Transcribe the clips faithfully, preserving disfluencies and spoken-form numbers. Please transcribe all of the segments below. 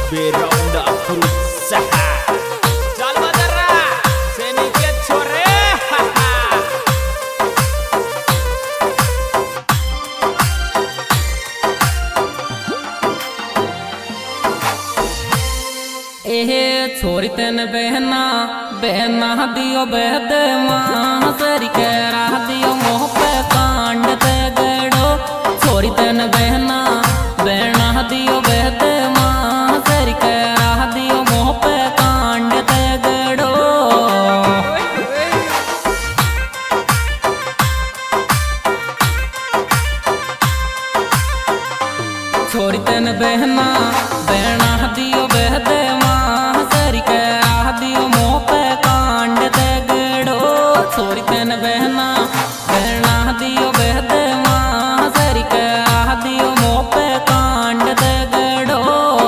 beronda berusaha. Jal Badara, sedikit sore. एहे छोरी तेन बहना बहना दियो बहद मां सरी करा दियो मोह पे कांड ते गड़ो। छोरी तेन बहना बहना दियो बहद मां सरी करा दियो मोह पे कांड ते गड़ो। छोरी तेन बहना बहना दियो बहद छोरी तेन बहना बहना दियो बहद मां सरी करा दियो मोह पे कांड दे गड़ो।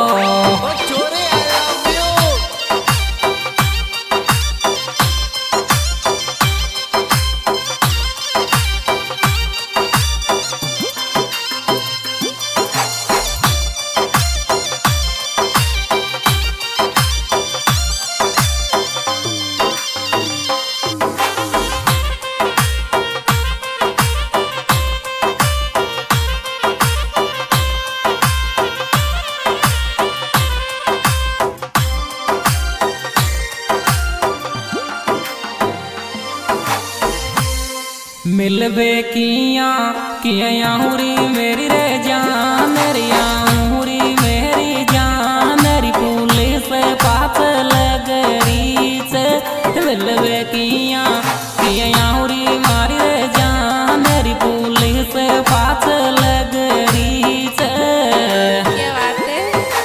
मिलवे किया किया याहुरी मेरी रे जान रे याहुरी मेरी जान री पुलिस पास लगरी से। मिलवे किया किया याहुरी मारी रे जान री पुलिस पास लगरी से। क्या बात है?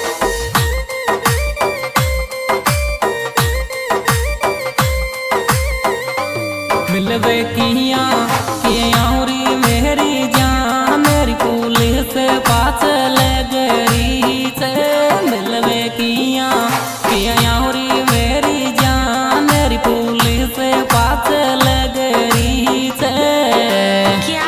मिलवे किया याहुरी मेरी जान मेरी पुलिस पास लगरी से। मिलवे किया किया याहुरी मेरी जान मेरी पुलिस पास लगरी से। क्या?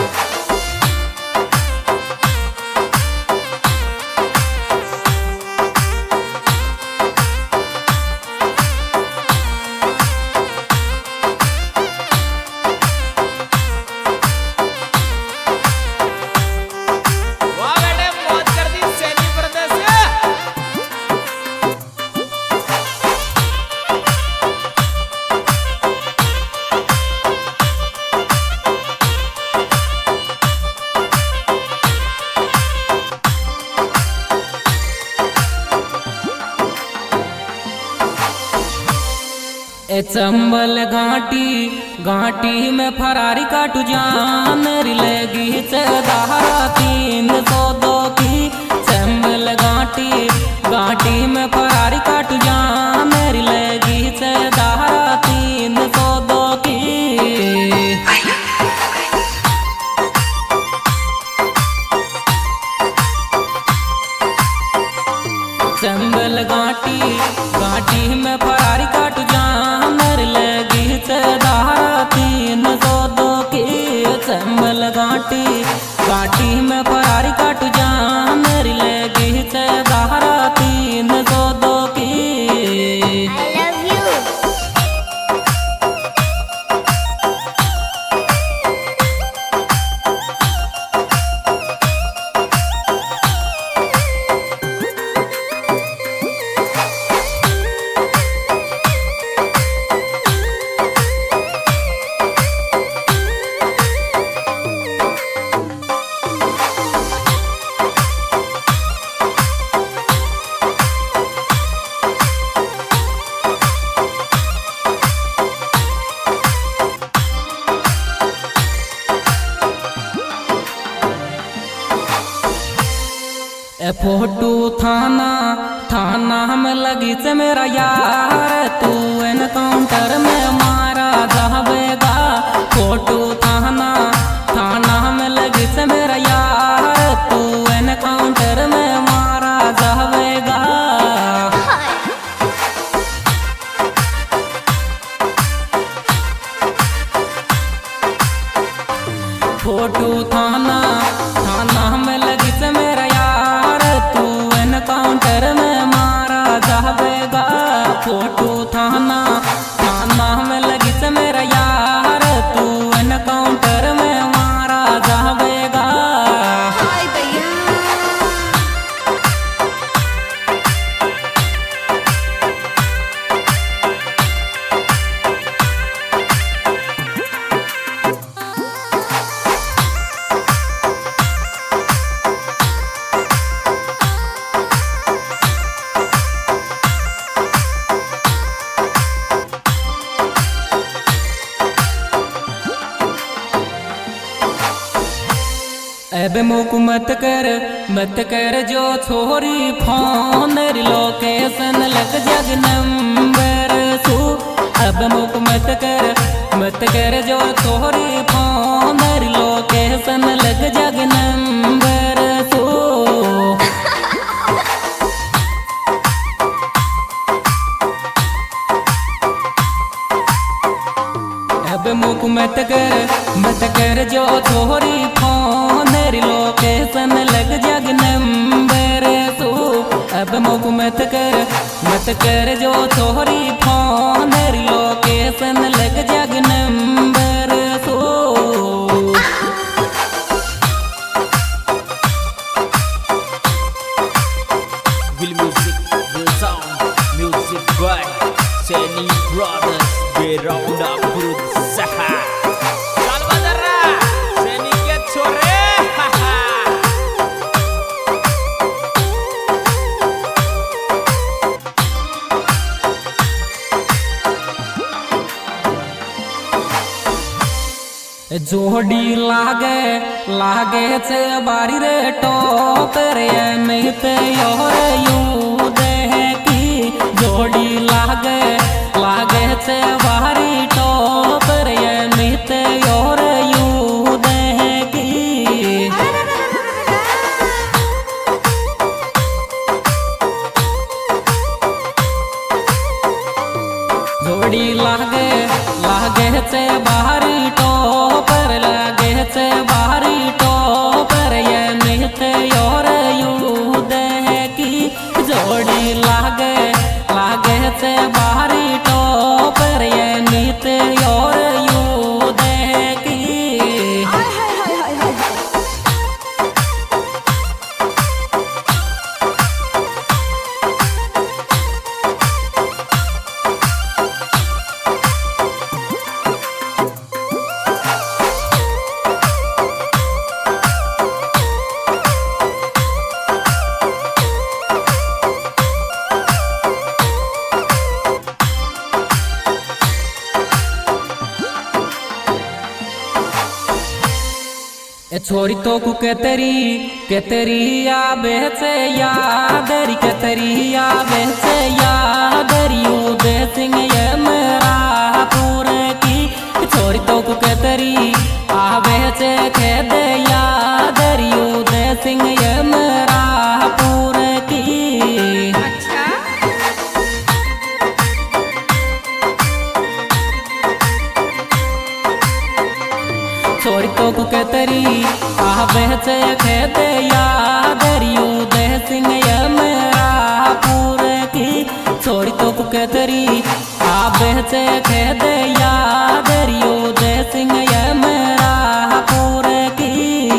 ए चंबल घाटी घाटी में फरारी काटू जान री लगी चदारा तीन सौ दो की। चंबल घाटी घाटी में फरारी काटू जान री लगी चदारा तीन सौ दो की। चंबल घाटी घाटी में फरारी काटू जान लगी चदारा तीन सौ दो की। चंबल घाटी घाटी में फरारी काटू जान लगी चदारा तीन सौ दो की। ए फोटो थाना थाना में लगी से मेरा यार तू एनकाउंटर में मारा जावेगा। फोटो थाना थाना में लगी से मेरा यार तू एनकाउंटर में मारा जावेगा। फोटो थाना थाना में लगी से मेरा यार तू एनकाउंटर में अब मुक मत कर मत कर जो छोरी फोन लोकेशन लग जग नंबर सू। अब मुक मत कर मत कर जो छोरी फोन लोकेशन लग जग नंबर सू। अब मुक मत कर मत कर जो छोरी फोन लोकेशन लग जग नंबर तू। अब मुक मत कर मत कर जो छोरी फोन लोकेशन लग जग नंबर तू। Will music, will sound, music by Seni Brothers, Beround up berusaha. Chal Badara, Seni ke chore, haha. जोड़ी लागे लागे से बारी रे टोपर मित और यू दे की। जोड़ी लागे लागे से बारी टोपर मित और यू दे की। जोड़ी लागे लागे से बारी टोपर लागे से बारी टोपर ये मित और यू दे की। जोड़ी लागे लागे से बारी टोपर ये मित और यू दे की। छोरी तो कु केतरी केतरी आवे से यादरी केतरी आवे से यादरी उदे सिंह ये मेरा पूरे की। छोरी तो कु केतरी आवे से खेद यादरी उदे सिंह ये मेरा पूरे की। अच्छा छोरी तो कु केतरी आवे से खेद यादरी उदे सिंह ये मेरा पूरे की। छोरी तो कु केतरी आवे से खेद यादरी उदे सिंह ये मेरा पूरे की।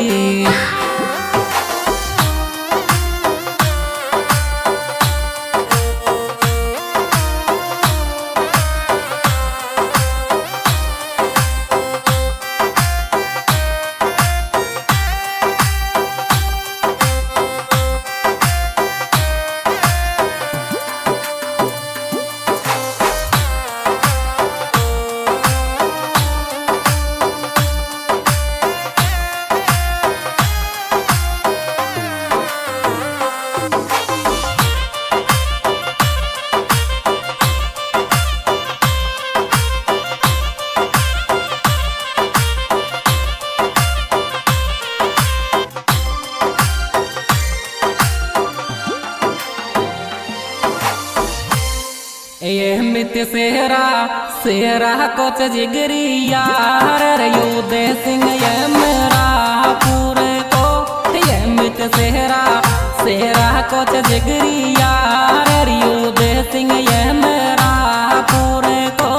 ये मित सेहरा सेहरा कोच जिगरी यार रे उदे सिंह ये मेरा पूरे को। ये मित सेहरा सेहरा कोच जिगरी यार रे उदे सिंह ये मेरा पूरे को।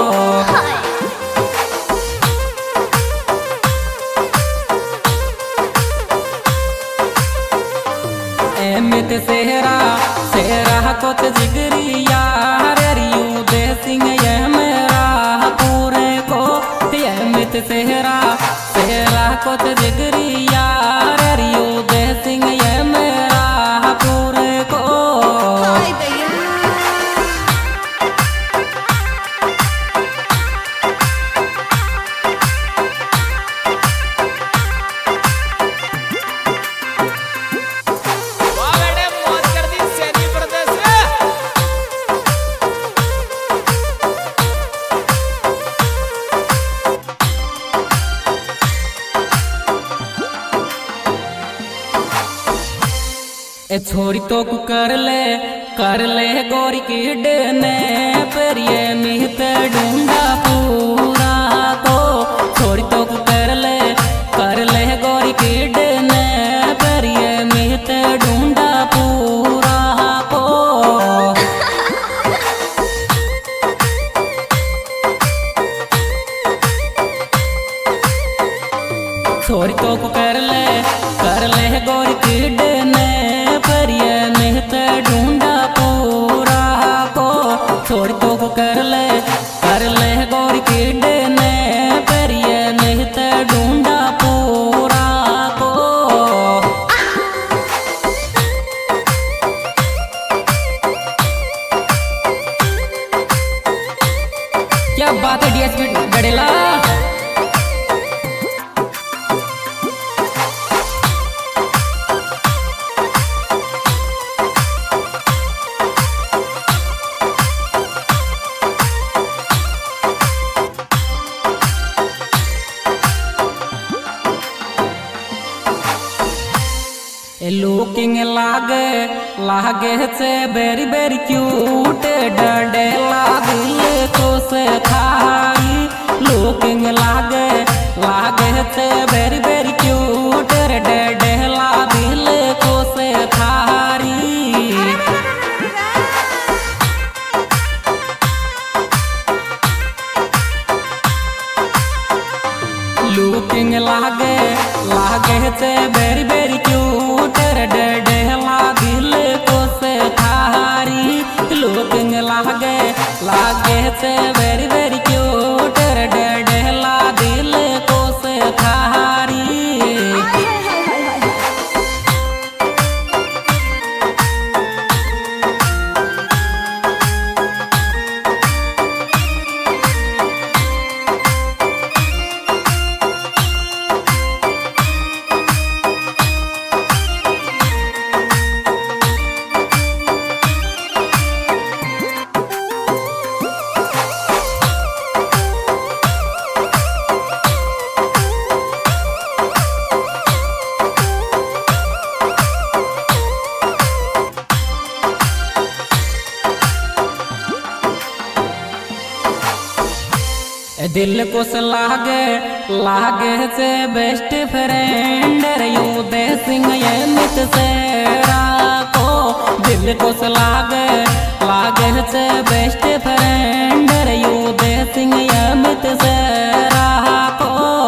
ए मित सेहरा सेहरा कोच जिगरी यार उदे सिंह ये मेरा पूरे को। ये मित सेहरा सेहरा कोच जिगरी यार उदे सिंह ये मेरा पूरे को। ए छोरी तो कु कर ले कर ले गोरी की डने पर ये मिहत ढूंढा पूरा को छोरी तो कु कर ले कर ले गोरी की डने पर ये मिहत ढूंढा पूरा को छोरी तो कु कर ले कर ले गोरी की डने पर ये मिहत ढूंढा पूरा को छोरी तो कु कर ले कर ले गोरी की डने पर ये मिहत ढूंढा पूरा को क्या बात है डीएसपी गड़ेला। लुकिंग लागे लागे से बेरी बेरी क्यूट डडे दिल को से खाई लुकिंग लागे लागे से बेरी बेरी क्यूट डडे दिल को से खारी लुकिंग लागे लागे से बेरी बेरी क्यूट डडेला दिल को से थारी लुकिंग लागे लागे से बेरी बेरी क्यूट डडेला दिल को से थारी दिल को लागे लागे से बेस्ट फ्रेंड यू दे सिंह ये मित से को दिल को लागे लागे से बेस्ट फ्रेंड यू दे सिंह ये मित से को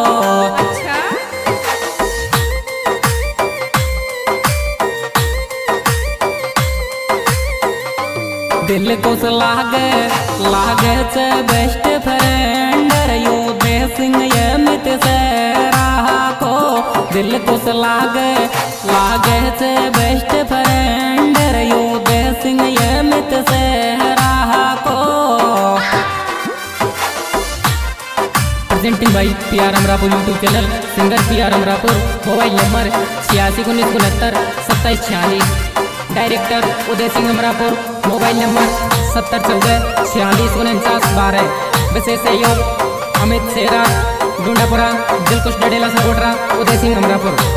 दिल को लागे लागे से बेस्ट फ्रेंड यू दे सिंह ये मित से को दिल को लागे लागे से बेस्ट फ्रेंड यू दे सिंह ये मित से को प्रेजेंटिंग भाई P R Amarapur YouTube channel singer P R Amarapur mobile number छियासी उन्नीस उनहत्तर सत्ताईस छियालीस director Uday Singh Amarapur mobile number सत्तर चौदह छियालीस उनचास बारह विशेष सहयोग अमित सेरा डूंडापुरा दिलकुश डडेला सकोटरा उदय सिंह अमरापुर।